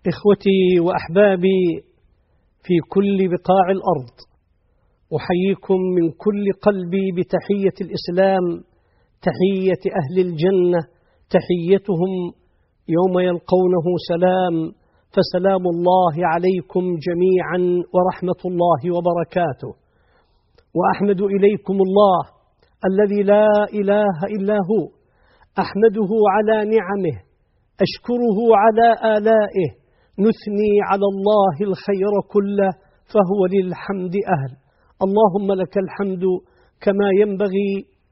إخوتي وأحبابي في كل بقاع الأرض، أحييكم من كل قلبي بتحية الإسلام، تحية أهل الجنة، تحيتهم يوم يلقونه سلام، فسلام الله عليكم جميعا ورحمة الله وبركاته. وأحمد إليكم الله الذي لا إله إلا هو، أحمده على نعمه، أشكره على آلائه، نثني على الله الخير كله فهو للحمد أهل. اللهم لك الحمد كما ينبغي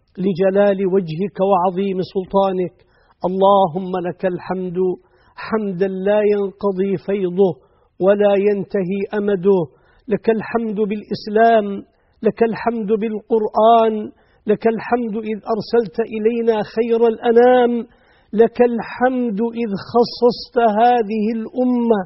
لجلال وجهك وعظيم سلطانك. اللهم لك الحمد حمدا لا ينقضي فيضه ولا ينتهي أمده. لك الحمد بالإسلام، لك الحمد بالقرآن، لك الحمد إذ أرسلت إلينا خير الأنام، لك الحمد إذ خصصت هذه الأمة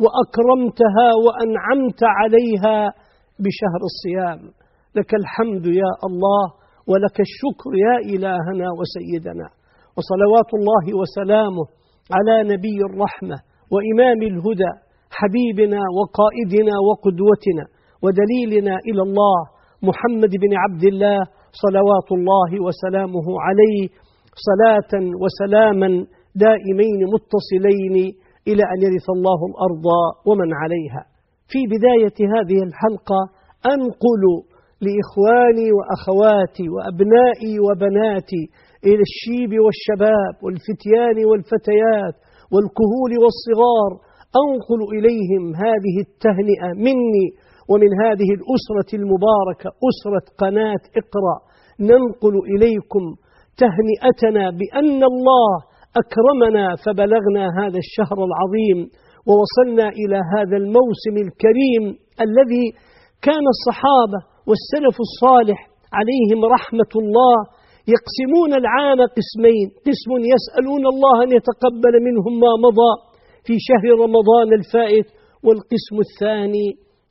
وأكرمتها وأنعمت عليها بشهر الصيام. لك الحمد يا الله ولك الشكر يا إلهنا وسيدنا، وصلوات الله وسلامه على نبي الرحمة وإمام الهدى، حبيبنا وقائدنا وقدوتنا ودليلنا إلى الله، محمد بن عبد الله صلوات الله وسلامه عليه، صلاة وسلاما دائمين متصلين إلى أن يرث الله الأرض ومن عليها. في بداية هذه الحلقة أنقل لإخواني وأخواتي وأبنائي وبناتي إلى الشيب والشباب والفتيان والفتيات والكهول والصغار، أنقل إليهم هذه التهنئة مني ومن هذه الأسرة المباركة، أسرة قناة اقرأ. ننقل إليكم تهنئتنا بأن الله أكرمنا فبلغنا هذا الشهر العظيم ووصلنا إلى هذا الموسم الكريم الذي كان الصحابة والسلف الصالح عليهم رحمة الله يقسمون العام قسمين: قسم يسألون الله أن يتقبل منهم ما مضى في شهر رمضان الفائت، والقسم الثاني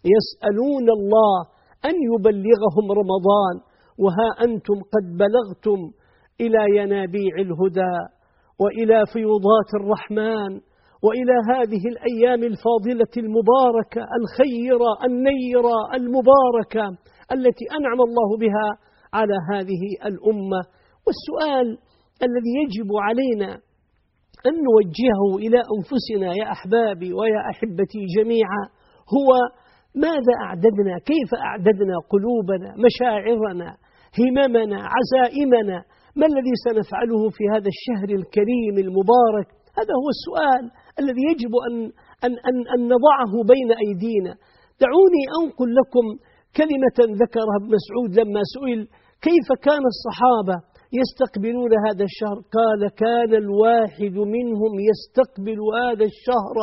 يسألون الله أن يبلغهم رمضان. وها أنتم قد بلغتم إلى ينابيع الهدى وإلى فيوضات الرحمن وإلى هذه الأيام الفاضلة المباركة الخيرة النيرة المباركة التي أنعم الله بها على هذه الأمة. والسؤال الذي يجب علينا أن نوجهه إلى أنفسنا يا أحبابي ويا أحبتي جميعا هو: ماذا أعددنا؟ كيف أعددنا قلوبنا، مشاعرنا، هممنا، عزائمنا؟ ما الذي سنفعله في هذا الشهر الكريم المبارك؟ هذا هو السؤال الذي يجب أن نضعه بين أيدينا. دعوني أنقل لكم كلمة ذكرها ابن مسعود لما سئل كيف كان الصحابة يستقبلون هذا الشهر، قال: كان الواحد منهم يستقبل هذا الشهر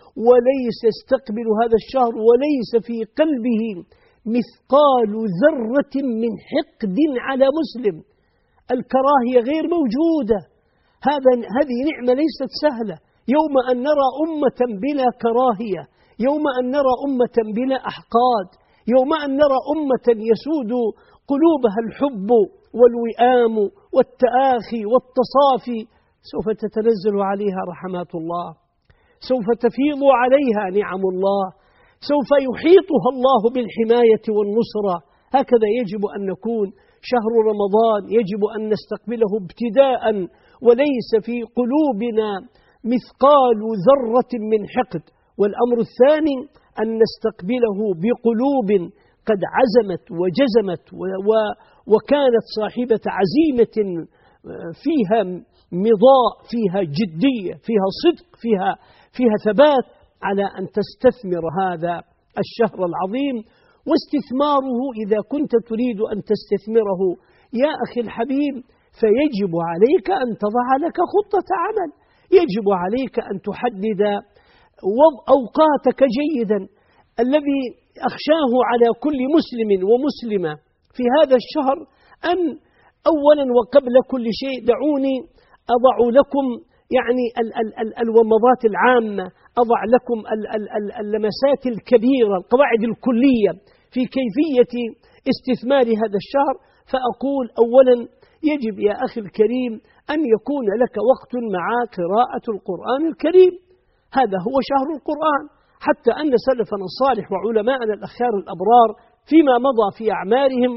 وليس في قلبه مثقال ذرة من حقد على مسلم. الكراهية غير موجودة. هذه نعمة ليست سهلة. يوم أن نرى أمة بلا كراهية، يوم أن نرى أمة بلا أحقاد، يوم أن نرى أمة يسود قلوبها الحب والوئام والتآخي والتصافي، سوف تتنزل عليها رحمات الله، سوف تفيض عليها نعم الله، سوف يحيطها الله بالحماية والنصرة. هكذا يجب أن نكون. شهر رمضان يجب أن نستقبله ابتداء وليس في قلوبنا مثقال ذرة من حقد. والأمر الثاني أن نستقبله بقلوب قد عزمت وجزمت وكانت صاحبة عزيمة فيها مضاء، فيها جدية، فيها صدق، فيها ثبات على أن تستثمر هذا الشهر العظيم. واستثماره إذا كنت تريد أن تستثمره يا أخي الحبيب فيجب عليك أن تضع لك خطة عمل، يجب عليك أن تحدد أوقاتك جيدا. الذي أخشاه على كل مسلم ومسلمة في هذا الشهر أن أولا وقبل كل شيء دعوني أضع لكم يعني الومضات العامة، أضع لكم اللمسات الكبيرة، القواعد الكلية في كيفية استثمار هذا الشهر. فأقول أولا يجب يا أخي الكريم أن يكون لك وقت مع قراءة القرآن الكريم. هذا هو شهر القرآن، حتى أن سلفنا الصالح وعلماءنا الأخيار الأبرار فيما مضى في أعمارهم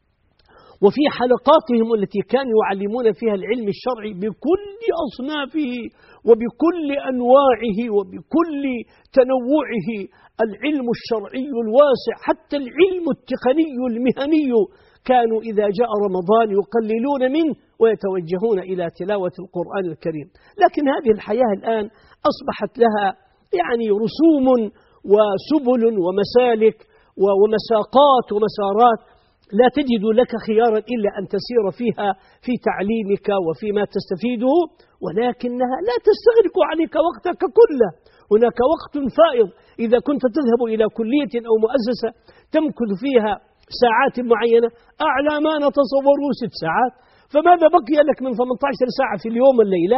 وفي حلقاتهم التي كانوا يعلمون فيها العلم الشرعي بكل أصنافه وبكل أنواعه وبكل تنوعه، العلم الشرعي الواسع حتى العلم التقني المهني، كانوا إذا جاء رمضان يقللون منه ويتوجهون إلى تلاوة القرآن الكريم. لكن هذه الحياة الآن أصبحت لها يعني رسوم وسبل ومسالك ومساقات ومسارات، لا تجد لك خيارا إلا أن تسير فيها في تعليمك وفيما تستفيده، ولكنها لا تستغرق عليك وقتك كله. هناك وقت فائض إذا كنت تذهب إلى كلية أو مؤسسة تمكث فيها ساعات معينة، أعلى ما نتصوره 6 ساعات، فماذا بقي لك من 18 ساعة في اليوم والليلة؟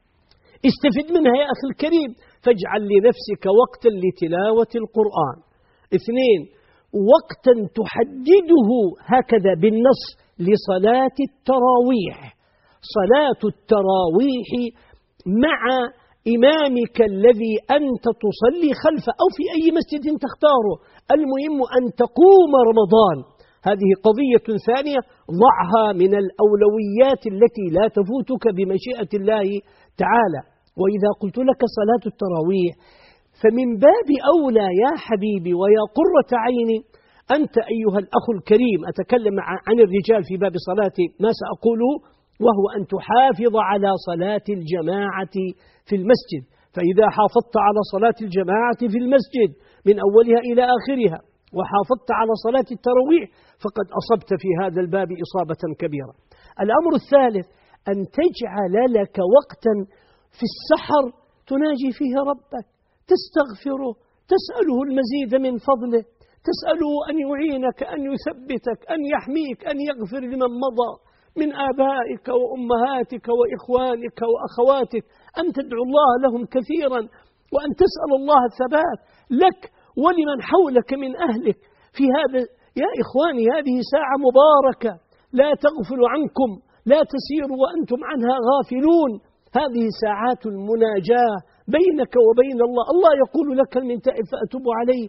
استفد منها يا أخي الكريم، فاجعل لنفسك وقتا لتلاوة القرآن. 2، وقتا تحدده هكذا بالنص لصلاة التراويح. صلاة التراويح مع إمامك الذي أنت تصلي خلفه أو في أي مسجد تختاره، المهم أن تقوم رمضان. هذه قضية ثانية ضعها من الأولويات التي لا تفوتك بمشيئة الله تعالى. وإذا قلت لك صلاة التراويح فمن باب أولى يا حبيبي ويا قرة عيني أنت أيها الأخ الكريم، أتكلم عن الرجال في باب صلاة ما سأقوله، وهو أن تحافظ على صلاة الجماعة في المسجد. فإذا حافظت على صلاة الجماعة في المسجد من أولها إلى آخرها وحافظت على صلاة التراويح فقد أصبت في هذا الباب إصابة كبيرة. الأمر الثالث أن تجعل لك وقتا في السحر تناجي فيه ربك، تستغفره، تسأله المزيد من فضله، تسأله أن يعينك، أن يثبتك، أن يحميك، أن يغفر لمن مضى من آبائك وأمهاتك وإخوانك وأخواتك، أن تدعو الله لهم كثيرا، وأن تسأل الله الثبات لك ولمن حولك من أهلك في هذا. يا إخواني هذه ساعة مباركة لا تغفل عنكم، لا تسيروا وأنتم عنها غافلون. هذه ساعات المناجاة بينك وبين الله. الله يقول لك من تائب فأتوب عليه.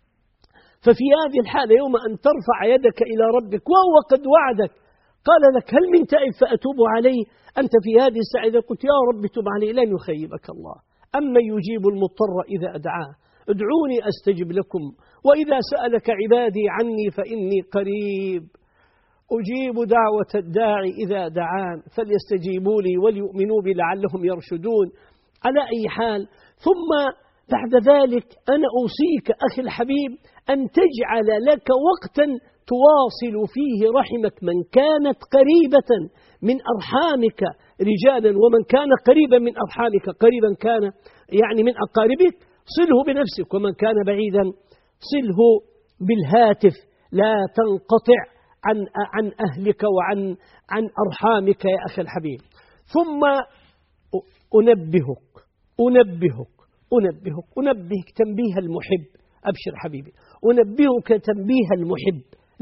ففي هذه الحالة يوم أن ترفع يدك إلى ربك وهو قد وعدك قال لك هل من تائب فأتوب عليه، أنت في هذه الساعة إذا قلت يا رب تب عليه لن يخيبك الله. أما يجيب المضطر إذا أدعاه، ادعوني أستجب لكم، وإذا سألك عبادي عني فإني قريب أجيب دعوة الداعي إذا دعان فليستجيبوا لي وليؤمنوا بي لعلهم يرشدون. على أي حال، ثم بعد ذلك أنا أوصيك أخي الحبيب أن تجعل لك وقتا تواصل فيه رحمك، من كانت قريبة من أرحامك رجالا ومن كان قريبا من أرحامك قريبا كان يعني من أقاربك صله بنفسك، ومن كان بعيدا صله بالهاتف، لا تنقطع عن أهلك وعن أرحامك يا أخي الحبيب. ثم أنبهك تنبيه المحب. أبشر حبيبي، أنبهك تنبيه المحب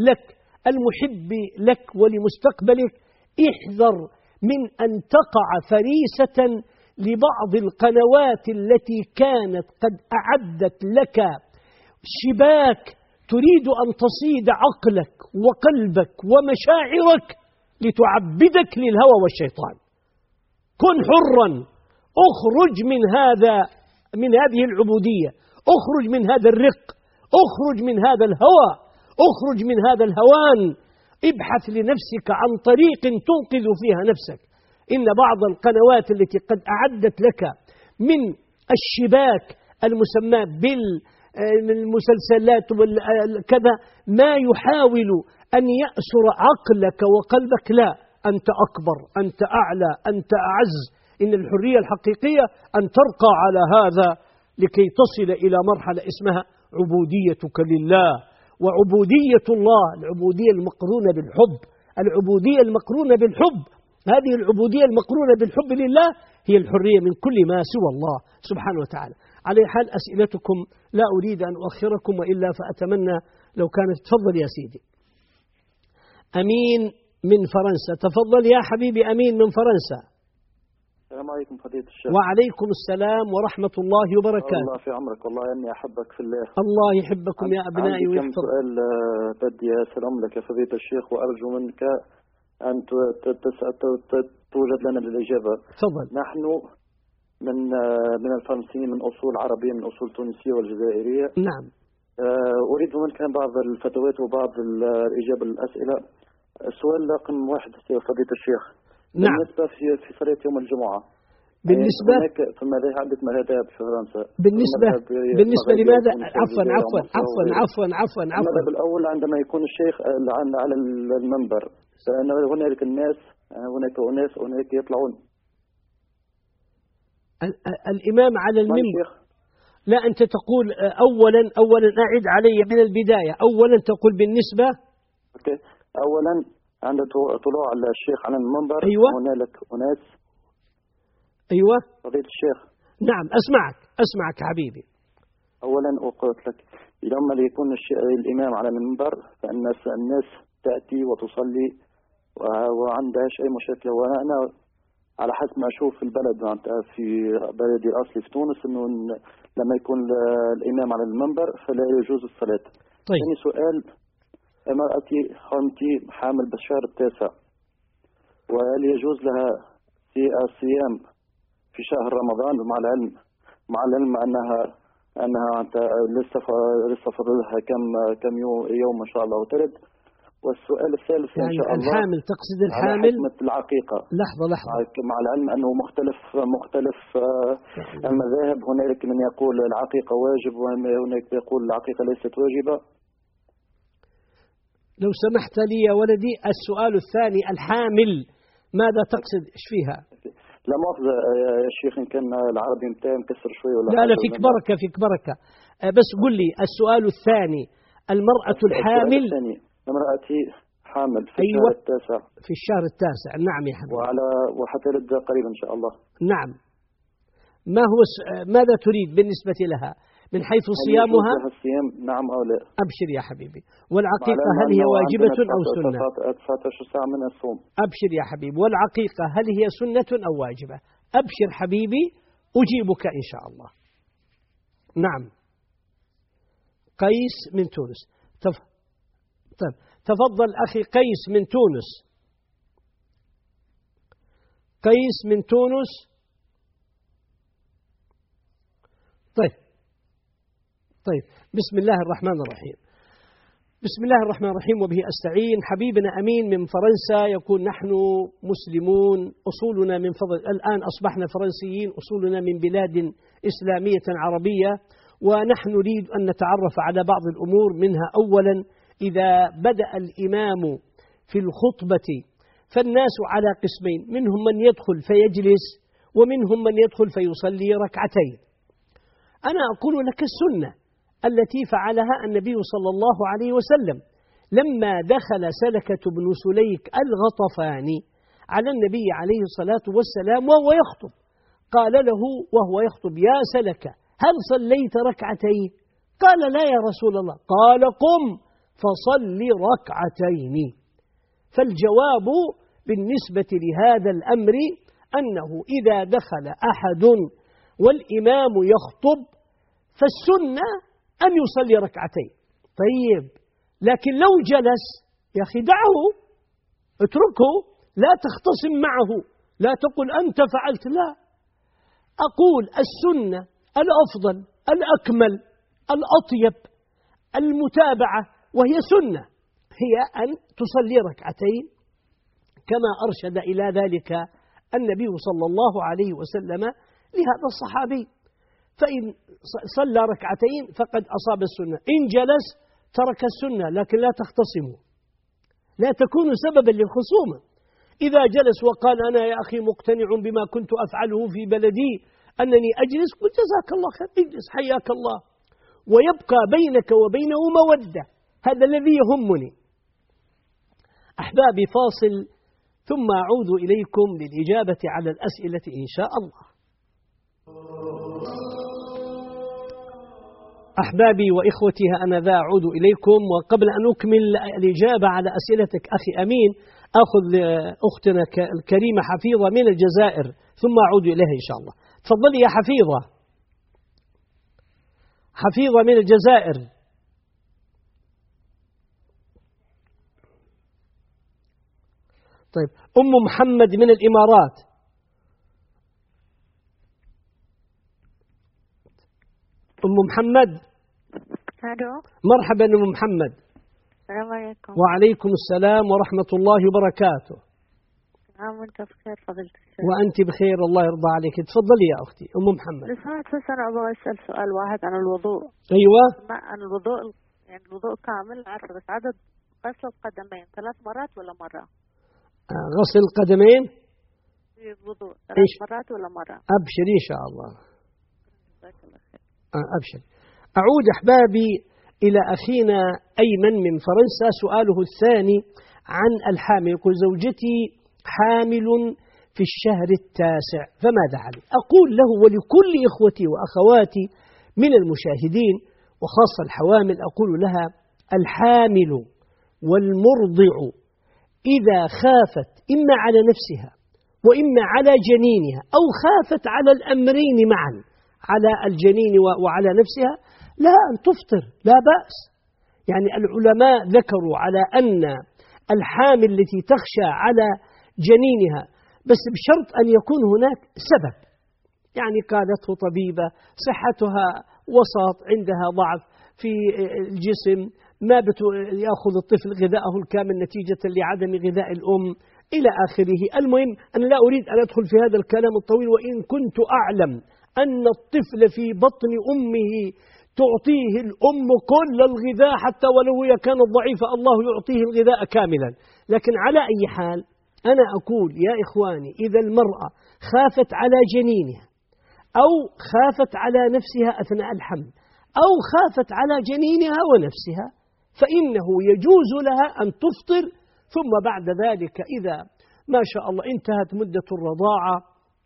لك ولمستقبلك. احذر من أن تقع فريسة لبعض القنوات التي كانت قد أعدت لك شباك تريد أن تصيد عقلك وقلبك ومشاعرك لتعبدك للهوى والشيطان. كن حرا، اخرج من هذه العبودية، اخرج من هذا الرق، اخرج من هذا الهوى، اخرج من هذا الهوان. ابحث لنفسك عن طريق تنقذ فيها نفسك. إن بعض القنوات التي قد أعدت لك من الشباك المسمى بالمسلسلات كذا ما يحاول أن يأسر عقلك وقلبك. لا، أنت أكبر، أنت أعلى، أنت أعز. إن الحرية الحقيقية أن ترقى على هذا لكي تصل إلى مرحلة اسمها عبوديتك لله. وعبودية الله العبودية المقرونة بالحب، العبودية المقرونة بالحب، هذه العبودية المقرونة بالحب لله هي الحرية من كل ما سوى الله سبحانه وتعالى. على حال أسئلتكم لا أريد أن أؤخركم، وإلا فأتمنى لو كانت. تفضل يا سيدي. أمين من فرنسا، تفضل يا حبيبي. أمين من فرنسا. السلام عليكم فضيلة الشيخ. وعليكم السلام ورحمة الله وبركاته. الله في عمرك، والله إني أحبك في الله. الله يحبكم يا أبنائي ويحفظ. ويحفظ. كم سؤال بدي أسألهم لك يا فضيلة الشيخ، وأرجو منك أن توجد لنا الإجابة. تفضل. نحن من الفرنسيين، من أصول عربية، من أصول تونسية والجزائرية. نعم. أريد منك بعض الفتوات وبعض الإجابة للأسئلة. السؤال رقم 1 فضيلة الشيخ. نعم. بالنسبة في صلاة يوم الجمعة، بالنسبة هناك في عدة مذاهب في فرنسا. بالنسبة لماذا؟ عفوا. المذهب الأول عندما يكون الشيخ على المنبر، فإن هناك هناك يطلعون. الإمام على المنبر. لا، أنت تقول أولا أعد علي من البداية. أولا تقول بالنسبة. أوكي. أولا عند طلوع الشيخ على المنبر. أيوة. هنالك أناس. أيوة فضيلة الشيخ. نعم، أسمعك حبيبي. أولا قلت لك لما يكون الإمام على المنبر، فإن الناس تأتي وتصلي وعندهاش أي مشكلة. وأنا على حسب ما أشوف في البلد، في بلدي الأصلي في تونس، إنه لما يكون الإمام على المنبر فلا يجوز الصلاة. طيب. ثاني سؤال، امرأتي خالتي حامل بالشهر التاسع، وهل يجوز لها في الصيام في شهر رمضان، مع العلم أنها لسه فاضل لها كم يوم إن شاء الله وترد. والسؤال الثالث يعني إن شاء الله، الحامل، تقصد الحامل؟ على حكمة العقيقة. لحظة. مع العلم أنه مختلف المذاهب. هناك من يقول العقيقة واجب، وهناك يقول العقيقة ليست واجبة. لو سمحت لي يا ولدي، السؤال الثاني الحامل ماذا تقصد؟ ايش فيها؟ لا مؤاخذة يا شيخ، إن كان العربي متاعي مكسر شوي ولا لا فيك بركة. بس قل لي السؤال الثاني، المرأة الحامل. امرأتي حامل في أيوة. الشهر التاسع. في الشهر التاسع. نعم يا حبيبي. وحتلد قريبا إن شاء الله. نعم. ماذا تريد بالنسبة لها من حيث صيامها؟ الصيام نعم أو لا؟ أبشر يا حبيبي. والعقيقة هل هي واجبة أو سنة؟ 19 ساعة من الصوم. أبشر يا حبيبي. والعقيقة هل هي سنة أو واجبة؟ أبشر حبيبي، أجيبك إن شاء الله. نعم. قيس من تونس. طيب تفضل أخي قيس من تونس. قيس من تونس. طيب بسم الله الرحمن الرحيم. بسم الله الرحمن الرحيم وبه أستعين. حبيبنا أمين من فرنسا يقول: نحن مسلمون، أصولنا من فضل، الآن أصبحنا فرنسيين، أصولنا من بلاد إسلامية عربية، ونحن نريد أن نتعرف على بعض الأمور منها. أولا، إذا بدأ الإمام في الخطبة فالناس على قسمين، منهم من يدخل فيجلس، ومنهم من يدخل فيصلي ركعتين. أنا أقول لك السنة التي فعلها النبي صلى الله عليه وسلم لما دخل سلكة بن سليك الغطفاني على النبي عليه الصلاة والسلام وهو يخطب، قال له وهو يخطب: يا سلكة، هل صليت ركعتين؟ قال: لا يا رسول الله. قال: قم فصل ركعتين. فالجواب بالنسبة لهذا الأمر أنه إذا دخل أحد والإمام يخطب فالسنة أن يصلي ركعتين. طيب، لكن لو جلس يا أخي دعه، اتركه، لا تختصم معه، لا تقول أنت فعلت، لا. أقول السنة الأفضل الأكمل الأطيب المتابعة، وهي سنة، هي أن تصلي ركعتين كما أرشد إلى ذلك النبي صلى الله عليه وسلم لهذا الصحابي. فإن صلى ركعتين فقد أصاب السنة، إن جلس ترك السنة. لكن لا تختصموا، لا تكونوا سببا للخصومة. إذا جلس وقال: أنا يا أخي مقتنع بما كنت أفعله في بلدي أنني أجلس، قل جزاك الله خير، اجلس حياك الله، ويبقى بينك وبينه مودة. هذا الذي يهمني. أحبابي، فاصل ثم أعود إليكم للإجابة على الأسئلة إن شاء الله. أحبابي وإخوتي، أنا ذا أعود إليكم، وقبل أن أكمل الإجابة على أسئلتك أخي أمين أخذ أختنا الكريمة حفيظة من الجزائر ثم أعود إليها إن شاء الله. تفضلي يا حفيظة. حفيظة من الجزائر. طيب أم محمد من الإمارات. أم محمد. ألو. مرحبا أم محمد. السلام عليكم. وعليكم السلام ورحمة الله وبركاته. عام وأنت بخير فضيلة الشيخ. وأنت بخير الله يرضى عليك. تفضلي يا أختي أم محمد. سمعت بس أنا أبغى أسأل سؤال واحد عن الوضوء. أيوة. عن الوضوء، يعني الوضوء كامل عارفة، بس عدد غسل القدمين 3 مرات ولا مرة؟ غسل القدمين في الوضوء 3 مرات ولا مرة؟ أبشر إن شاء الله. جزاك الله خير. أبشر. أعود أحبابي إلى أخينا أيمن من فرنسا. سؤاله الثاني عن الحامل. يقول زوجتي حامل في الشهر 9 فماذا علي؟ أقول له ولكل إخوتي وأخواتي من المشاهدين وخاصة الحوامل أقول لها الحامل والمرضع إذا خافت إما على نفسها وإما على جنينها أو خافت على الأمرين معا، على الجنين وعلى نفسها، لا أن تفطر لا بأس. يعني العلماء ذكروا على أن الحامل التي تخشى على جنينها بس بشرط أن يكون هناك سبب، يعني قالته طبيبة صحتها وسط، عندها ضعف في الجسم، ما يأخذ الطفل غذاءه الكامل نتيجة لعدم غذاء الأم إلى آخره. المهم أنا لا أريد أن أدخل في هذا الكلام الطويل، وإن كنت أعلم أن الطفل في بطن أمه تعطيه الأم كل الغذاء حتى ولو هي كانت ضعيفة، الله يعطيه الغذاء كاملا. لكن على أي حال أنا أقول يا إخواني إذا المرأة خافت على جنينها أو خافت على نفسها أثناء الحمل أو خافت على جنينها ونفسها فإنه يجوز لها أن تفطر، ثم بعد ذلك إذا ما شاء الله انتهت مدة الرضاعة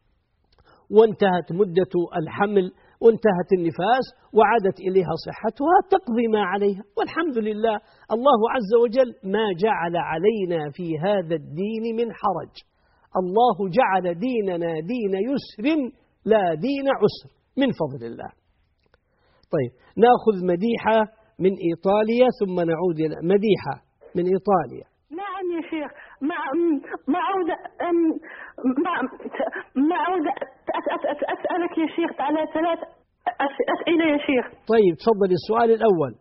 وانتهت مدة الحمل وانتهت النفاس وعادت إليها صحتها تقضي ما عليها، والحمد لله. الله عز وجل ما جعل علينا في هذا الدين من حرج، الله جعل ديننا دين يسر لا دين عسر من فضل الله. طيب نأخذ مديحة من إيطاليا ثم نعود إلى مديحة من إيطاليا. نعم يا شيخ، ما عود أسألك يا شيخ على 3 أسئلة يا شيخ. طيب تفضل. السؤال الأول: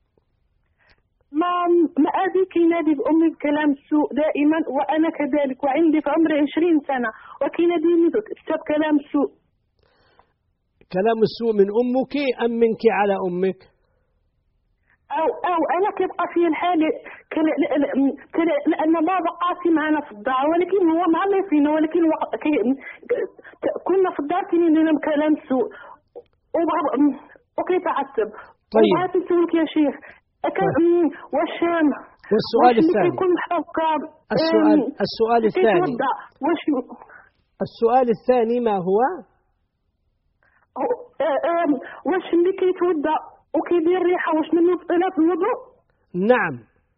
ما أبيك ينادي بأمي بكلام السوء دائما وأنا كذلك، وعندي في عمري 20 سنة وكيناديني بسبب كلام السوء. كلام السوء من أمك أم منك على أمك؟ أو أنا كيبقى في الحالة لأن بابا قاسي معنا في الدار، ولكن هو معنا فينا، ولكن كنا في الدار كينادينا بكلام السوء وكيف أعتب. طيب وبغيت نسولك يا شيخ والسؤال الثاني. السؤال الثاني. السؤال الثاني ما هو؟ واش اللي كيتوضا وكيدير ريحه واش من يبطل في الوضوء؟ نعم.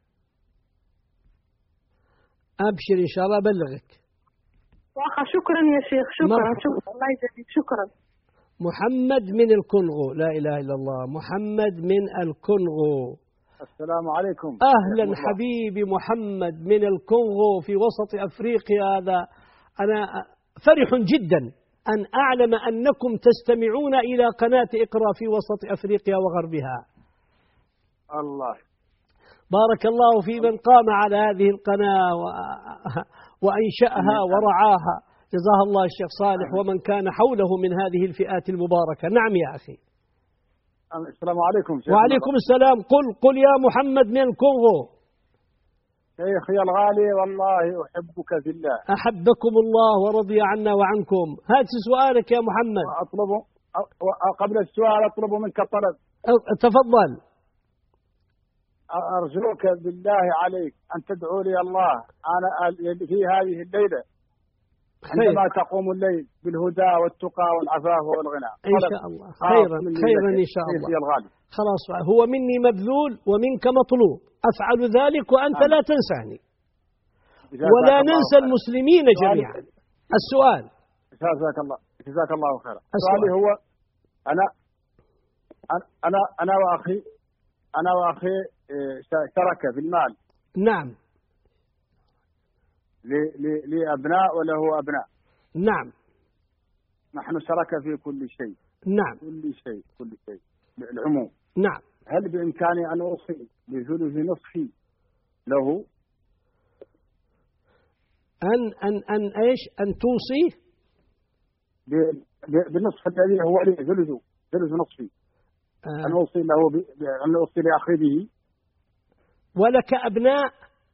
أبشر إن شاء الله أبلغك. واخا شكرا يا شيخ. شكرا الله يجزيك. شكرا. محمد من الكونغو. لا إله إلا الله. محمد من الكونغو. السلام عليكم. أهلا حبيبي محمد من الكونغو في وسط أفريقيا. هذا أنا فرح جدا أن أعلم أنكم تستمعون إلى قناة إقرأ في وسط أفريقيا وغربها. الله بارك الله في من قام على هذه القناة وأنشأها ورعاها، جزاه الله الشيخ صالح ومن كان حوله من هذه الفئات المباركة. نعم يا أخي. السلام عليكم. وعليكم السلام. قل يا محمد من الكونغو. شيخي الغالي والله أحبك في الله. أحبكم الله ورضي عنا وعنكم. هات سؤالك يا محمد. قبل السؤال أطلب منك طلب. تفضل. أرجوك بالله عليك أن تدعو لي الله أنا في هذه الليلة عندما تقوم الليل بالهدى والتقى والعفاف والغنى. إن شاء الله خيرا إن شاء الله. خلاص هو مني مبذول ومنك مطلوب، أفعل ذلك وأنت لا تنساني ولا ننسى المسلمين جميعا. السؤال. جزاك الله خيرا. سؤالي هو أنا وأخي شرك في المال. نعم. لأبناء وله أبناء. نعم. نحن شرك في كل شيء. نعم. كل شيء العموم. نعم. هل بإمكاني أن أوصي بثلث نصفي له؟ أن إيش؟ أن توصي بالنصف الذي هو لي ثلث نصفي. أن أوصي له أن أوصي لأخي به. ولك أبناء؟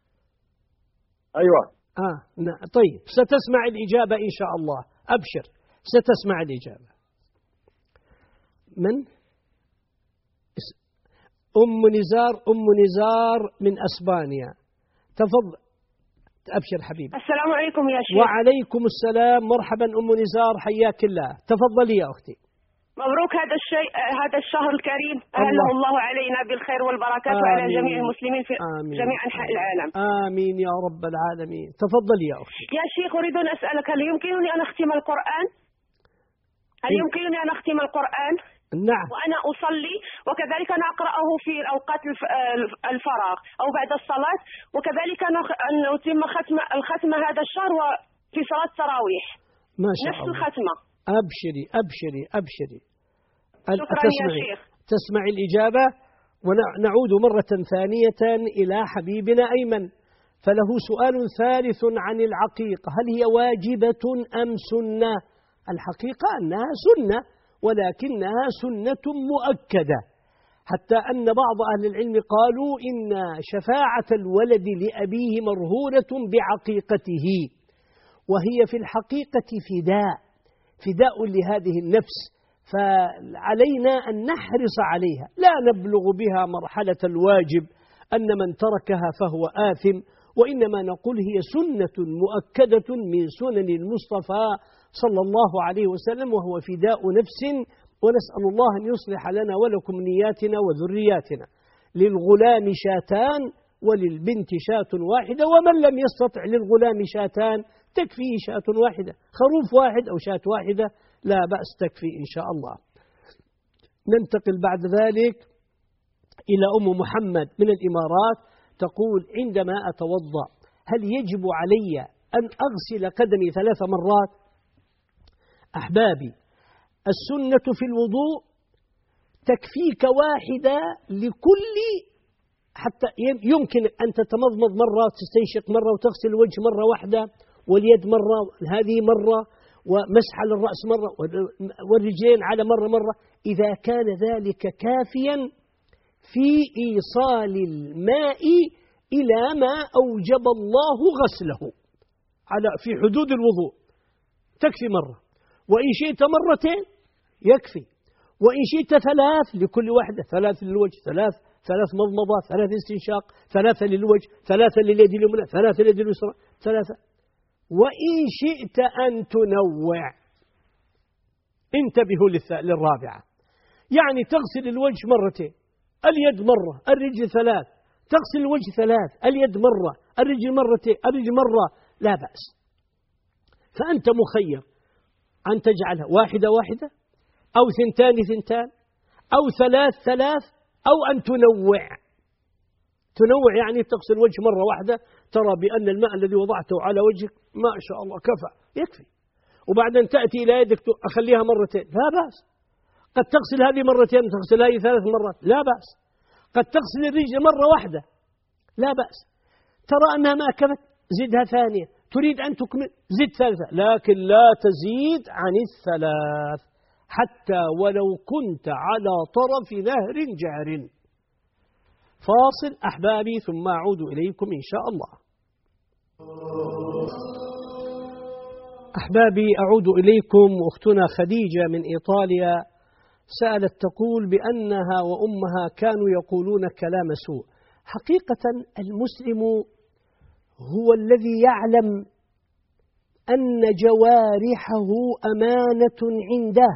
أيوة. نعم. طيب ستسمع الإجابة إن شاء الله، أبشر ستسمع الإجابة. من؟ أم نزار من أسبانيا، تفضل. أبشر حبيبي. السلام عليكم يا شيخ. وعليكم السلام، مرحبا أم نزار، حياك الله، تفضلي يا أختي. مبروك هذا الشهر الكريم، أهله الله علينا بالخير والبركات وعلى جميع المسلمين في جميع أنحاء العالم. آمين يا رب العالمين. تفضلي يا أختي. يا شيخ أريد أن أسألك، هل يمكنني أن أختم القرآن؟ نعم. وأنا أصلي، وكذلك أنا أقرأه في أوقات الفراغ أو بعد الصلاة، وكذلك أن أتم الختمة هذا الشهر وفي صلاة التراويح. ما شاء نفس الله. الختمة. أبشري. شكرا يا شيخ. تسمع الإجابة. ونعود مرة ثانية إلى حبيبنا أيمن، فله سؤال ثالث عن العقيقة، هل هي واجبة أم سنة؟ الحقيقة أنها سنة، ولكنها سنة مؤكدة، حتى أن بعض أهل العلم قالوا إن شفاعة الولد لأبيه مرهونة بعقيقته، وهي في الحقيقة فداء لهذه النفس، فعلينا أن نحرص عليها، لا نبلغ بها مرحلة الواجب أن من تركها فهو آثم، وإنما نقول هي سنة مؤكدة من سنن المصطفى صلى الله عليه وسلم، وهو فداء نفس، ونسأل الله أن يصلح لنا ولكم نياتنا وذرياتنا. للغلام شاتان وللبنت شاة واحدة، ومن لم يستطع للغلام شاتان تكفيه شاة واحدة، خروف واحد أو شاة واحدة لا بأس تكفي إن شاء الله. ننتقل بعد ذلك إلى أم محمد من الإمارات، تقول: عندما أتوضأ هل يجب علي أن أغسل قدمي 3 مرات؟ أحبابي، السنة في الوضوء تكفيك واحدة لكل، حتى يمكن أن تتمضمض مرة، تستنشق مرة، وتغسل الوجه مرة واحدة، واليد مرة، هذه مرة، ومسح على الرأس مرة، والرجلين على مرة. إذا كان ذلك كافيا في إيصال الماء إلى ما أوجب الله غسله في حدود الوضوء تكفي مرة، وإن شئت مرتين يكفي، وإن شئت 3 لكل واحدة، 3 للوجه، 3 مضمضات، 3 استنشاق، 3 للوجه، 3 لليد اليمنى، 3 لليد اليسرى، 3. وإن شئت أن تنوع، انتبهوا للرابعة، يعني تغسل الوجه مرتين، اليد مرة، الرجل 3، تغسل الوجه 3، اليد مرة، الرجل مرتين، الرجل مرة، لا بأس. فأنت مخير أن تجعلها 1 أو 2 أو 3 أو أن تنوع. يعني تغسل الوجه مرة واحدة، ترى بأن الماء الذي وضعته على وجهك ما شاء الله كفى، يكفي، وبعدين تأتي إلى يدك أخليها مرتين، لا بأس. قد تغسل هذه مرتين، تغسل هذه 3 مرات، لا بأس. قد تغسل الرجل مرة واحدة، لا بأس. ترى أنها ما كفت، زدها 2، تريد أن تكمل، زد 3، لكن لا تزيد عن 3 حتى ولو كنت على طرف نهر جار. فاصل أحبابي، ثم أعود إليكم إن شاء الله. أحبابي، أعود إليكم. أختنا خديجة من إيطاليا سألت، تقول بأنها وأمها كانوا يقولون كلام سوء. حقيقة المسلم هو الذي يعلم أن جوارحه أمانة عنده.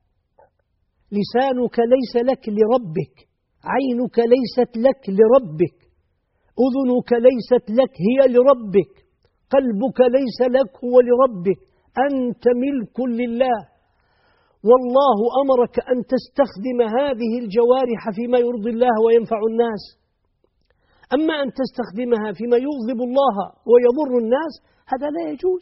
لسانك ليس لك لربك، عينك ليست لك لربك، أذنك ليست لك هي لربك، قلبك ليس لك هو لربك، أنت ملك لله. والله أمرك أن تستخدم هذه الجوارح فيما يرضي الله وينفع الناس. أما أن تستخدمها فيما يغضب الله ويضر الناس هذا لا يجوز.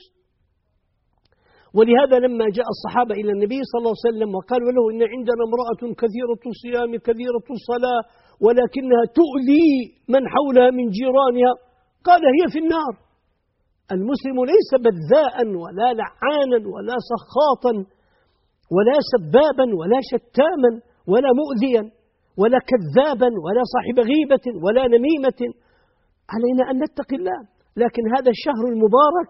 ولهذا لما جاء الصحابة إلى النبي صلى الله عليه وسلم وقالوا له إن عندنا امرأة كثيرة الصيام كثيرة الصلاة ولكنها تؤذي من حولها من جيرانها، قال هي في النار. المسلم ليس بذاء ولا لعانا ولا سخاطا ولا سبابا ولا شتاما ولا مؤذيا ولا كذابا ولا صاحب غيبة ولا نميمة. علينا أن نتقي الله. لكن هذا الشهر المبارك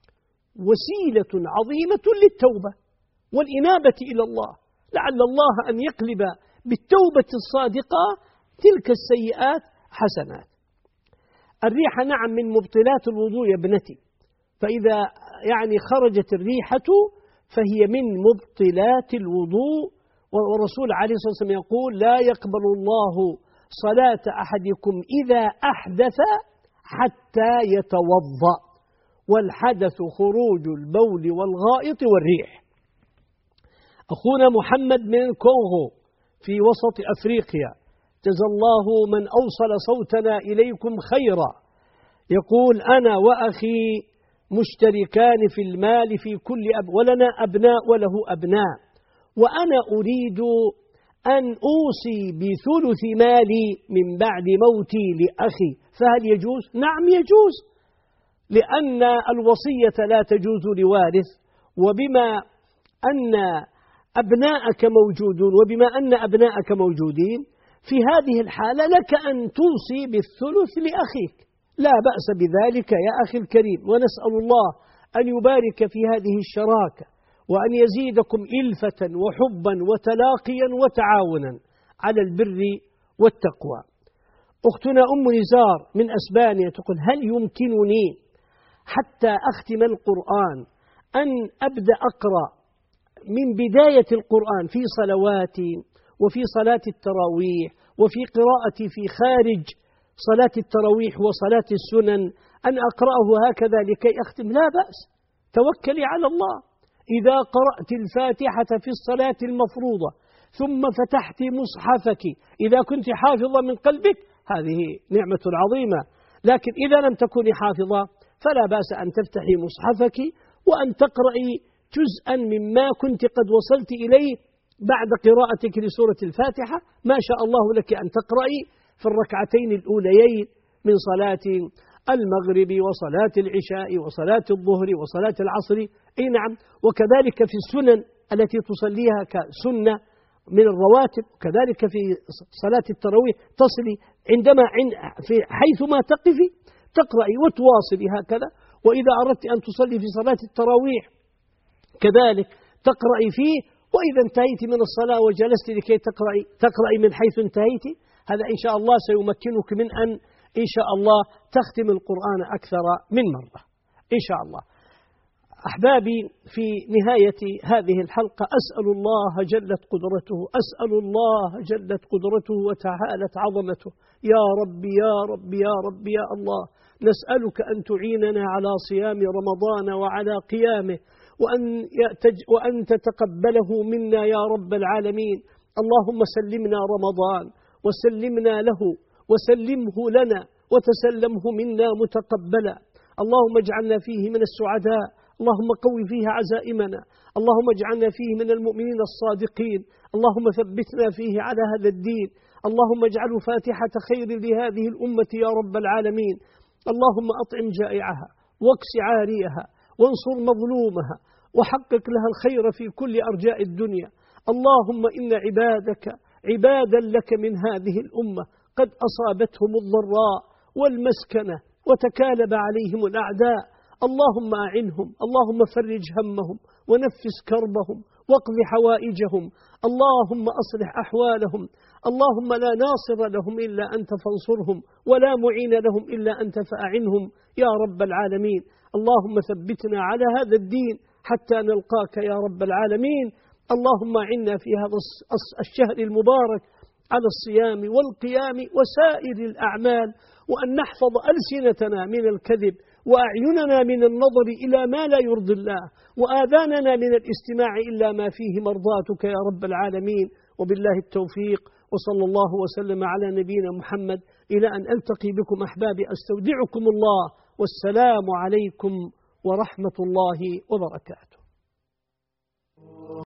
وسيلة عظيمة للتوبة والإنابة إلى الله، لعل الله أن يقلب بالتوبة الصادقة تلك السيئات حسنات. الريحة نعم من مبطلات الوضوء يا ابنتي، فإذا يعني خرجت الريحة فهي من مبطلات الوضوء. والرسول عليه الصلاة والسلام يقول لا يقبل الله صلاة أحدكم إذا أحدث حتى يتوضأ، والحدث خروج البول والغائط والريح. أخونا محمد من الكونغو في وسط أفريقيا جزا الله من أوصل صوتنا إليكم خيرا، يقول أنا وأخي مشتركان في المال في كل ولنا أبناء وله أبناء، وأنا أريد أن أوصي بثلث مالي من بعد موتي لأخي، فهل يجوز؟ نعم يجوز، لأن الوصية لا تجوز لوارث، وبما أن أبناءك موجودون وبما أن أبناءك موجودين في هذه الحالة لك أن توصي بالثلث لأخيك، لا بأس بذلك يا أخي الكريم. ونسأل الله أن يبارك في هذه الشراكة وأن يزيدكم إلفة وحبا وتلاقيا وتعاونا على البر والتقوى. أختنا أم نزار من أسبانيا تقول هل يمكنني حتى أختم القرآن أن أبدأ أقرأ من بداية القرآن في صلواتي وفي صلاة التراويح وفي قراءتي في خارج صلاة التراويح وصلاة السنن، أن أقرأه هكذا لكي أختم؟ لا بأس، توكلي على الله. إذا قرأت الفاتحة في الصلاة المفروضة ثم فتحت مصحفك إذا كنت حافظة من قلبك هذه نعمة عظيمة، لكن إذا لم تكوني حافظة فلا بأس أن تفتحي مصحفك وأن تقرأي جزءا مما كنت قد وصلت إليه بعد قراءتك لسورة الفاتحة، ما شاء الله لك أن تقرأي في الركعتين الأوليين من صلاة المغرب وصلاة العشاء وصلاة الظهر وصلاة العصر، أي نعم، وكذلك في السنن التي تصليها كسنة من الرواتب، وكذلك في صلاة التراويح تصلي عندما في حيثما تقفي تقرأي وتواصلي هكذا. وإذا أردت أن تصلي في صلاة التراويح كذلك تقرأي فيه، وإذا انتهيت من الصلاة وجلست لكي تقرأي من حيث انتهيت، هذا إن شاء الله سيمكنك من أن إن شاء الله تختم القرآن أكثر من مرة إن شاء الله. أحبابي في نهاية هذه الحلقة أسأل الله جلت قدرته، أسأل الله جلت قدرته وتعالت عظمته، يا رب يا رب يا رب يا الله، نسألك أن تعيننا على صيام رمضان وعلى قيامه، وأن تتقبله منا يا رب العالمين. اللهم سلمنا رمضان وسلمنا له وسلمه لنا وتسلمه منا متقبلا. اللهم اجعلنا فيه من السعداء، اللهم قوي فيه عزائمنا، اللهم اجعلنا فيه من المؤمنين الصادقين، اللهم ثبتنا فيه على هذا الدين، اللهم اجعله فاتحة خير لهذه الأمة يا رب العالمين. اللهم أطعم جائعها واكس عاريها وانصر مظلومها وحقق لها الخير في كل أرجاء الدنيا. اللهم إن عبادا لك من هذه الأمة قد أصابتهم الضراء والمسكنة وتكالب عليهم الأعداء، اللهم أعنهم، اللهم فرج همهم ونفس كربهم واقض حوائجهم، اللهم أصلح أحوالهم، اللهم لا ناصر لهم إلا أنت فانصرهم ولا معين لهم إلا أنت فأعنهم يا رب العالمين. اللهم ثبتنا على هذا الدين حتى نلقاك يا رب العالمين. اللهم أعنا في هذا الشهر المبارك على الصيام والقيام وسائر الأعمال، وأن نحفظ ألسنتنا من الكذب، وأعيننا من النظر إلى ما لا يرضي الله، وآذاننا من الاستماع إلا ما فيه مرضاتك يا رب العالمين. وبالله التوفيق، وصلى الله وسلم على نبينا محمد، إلى أن ألتقي بكم أحبابي أستودعكم الله، والسلام عليكم ورحمة الله وبركاته.